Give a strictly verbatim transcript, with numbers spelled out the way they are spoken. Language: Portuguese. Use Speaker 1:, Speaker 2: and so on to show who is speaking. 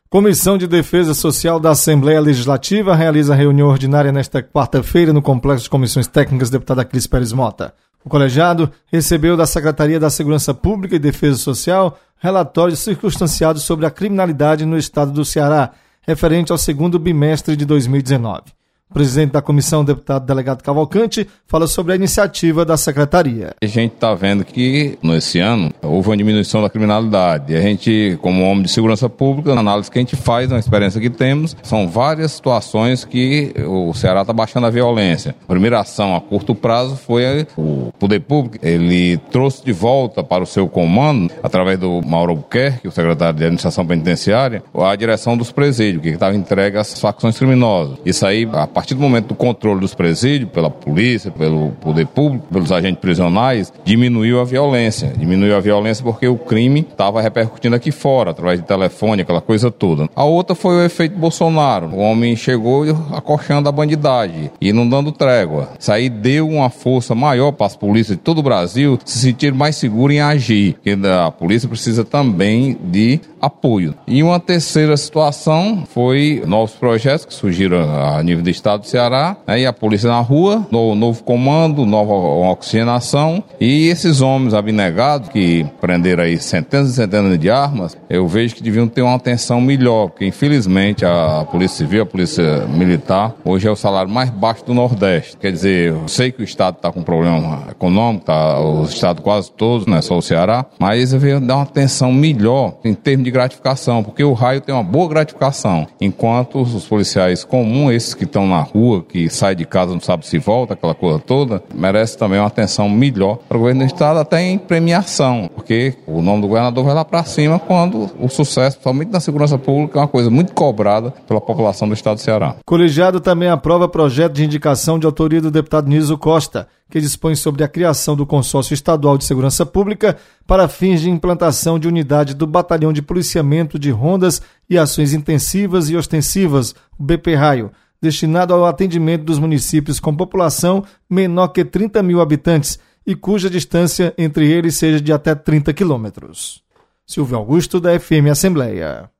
Speaker 1: Comissão de Defesa Social da Assembleia Legislativa realiza reunião ordinária nesta quarta-feira no Complexo de Comissões Técnicas, deputada Cris Pérez Mota. O colegiado recebeu da Secretaria da Segurança Pública e Defesa Social relatórios circunstanciados sobre a criminalidade no estado do Ceará, referente ao segundo bimestre de dois mil e dezenove. O presidente da comissão, o deputado delegado Cavalcante, fala sobre a iniciativa da secretaria.
Speaker 2: A gente está vendo que, nesse ano, houve uma diminuição da criminalidade. E a gente, como homem de segurança pública, na análise que a gente faz, na experiência que temos, são várias situações que o Ceará está baixando a violência. A primeira ação a curto prazo foi o poder público. Ele trouxe de volta para o seu comando, através do Mauro Albuquerque, o secretário de Administração Penitenciária, a direção dos presídios, que estava entregue às facções criminosas. Isso aí, a A partir do momento do controle dos presídios, pela polícia, pelo poder público, pelos agentes prisionais, diminuiu a violência. Diminuiu a violência porque o crime estava repercutindo aqui fora, através de telefone, aquela coisa toda. A outra foi o efeito Bolsonaro. O homem chegou acochando a bandidagem e não dando trégua. Isso aí deu uma força maior para as polícias de todo o Brasil se sentir mais seguras em agir, porque a polícia precisa também de apoio. E uma terceira situação foi novos projetos que surgiram a nível do estado do Ceará, aí a polícia na rua, no, novo comando, nova oxigenação, e esses homens abnegados que prenderam aí centenas e centenas de armas, eu vejo que deviam ter uma atenção melhor, porque infelizmente a Polícia Civil, a Polícia Militar, hoje é o salário mais baixo do Nordeste. Quer dizer, eu sei que o estado está com problema econômico, tá, os estados quase todos, não é só o Ceará, mas deviam dar uma atenção melhor em termos de gratificação, porque o raio tem uma boa gratificação, enquanto os policiais comuns, esses que estão na rua, que sai de casa não sabe se volta, aquela coisa toda, merece também uma atenção melhor para o governo do estado, até em premiação, porque o nome do governador vai lá para cima quando o sucesso, principalmente na segurança pública, é uma coisa muito cobrada pela população do estado do Ceará.
Speaker 1: O colegiado também aprova projeto de indicação de autoria do deputado Niso Costa, que dispõe sobre a criação do Consórcio Estadual de Segurança Pública para fins de implantação de unidade do Batalhão de Policiamento de Rondas e Ações Intensivas e Ostensivas, o B P Raio, destinado ao atendimento dos municípios com população menor que trinta mil habitantes e cuja distância entre eles seja de até trinta quilômetros. Silvio Augusto, da F M Assembleia.